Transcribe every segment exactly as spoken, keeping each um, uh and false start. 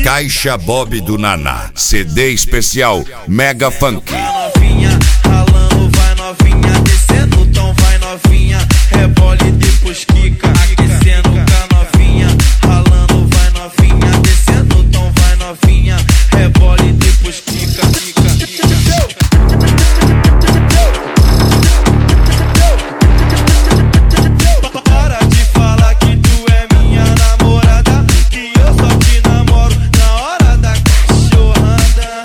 Caixa Bob do Naná, C D especial Mega Funk. Vai novinha, ralando, vai novinha, descendo o tom, vai novinha, rebole depois quica, aquecendo com a novinha, ralando, vai novinha, descendo o tom, vai novinha, rebole depois quica, quica, quica. Para de falar que tu é minha namorada, que eu só te namoro na hora da cachorrada.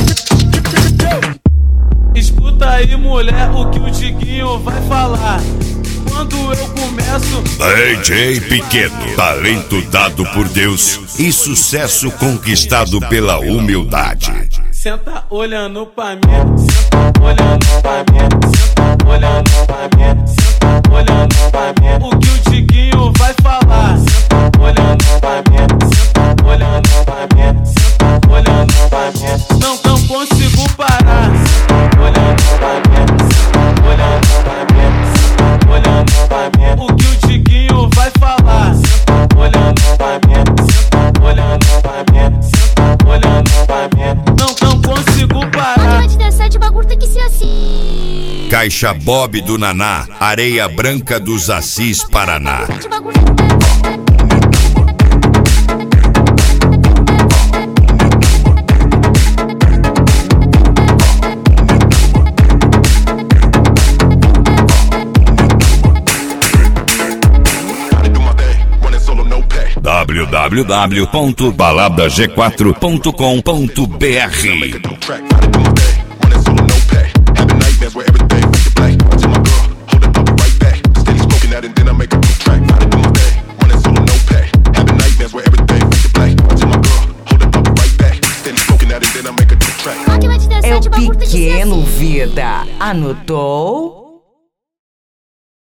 Escuta aí, mulher, o que o Diguinho vai falar. Quando eu começo, D J Pequeno, talento dado por Deus e sucesso conquistado pela humildade. senta olhando pra mim, senta olhando pra mim, senta olhando pra mim, senta olhando pra mim. O que o Diguinho vai falar? Senta olhando pra mim, senta olhando pra mim, senta olhando pra mim. Não, não consigo parar. Senta olhando pra mim, senta olhando pra mim, senta olhando pra mim. O que o Diguinho vai falar? Senta olhando pra mim, senta olhando pra mim, senta olhando pra mim. Não, não consigo parar. Pode dançar de bagulho, tem que ser assim. Caixa Bob do Naná, Areia Branca dos Assis, Paraná. De bagulho. w w w ponto balada g quatro ponto com ponto b r. Máquina de dançar É o de bagulho, tem que ser Pequeno assim. Vida. Anotou?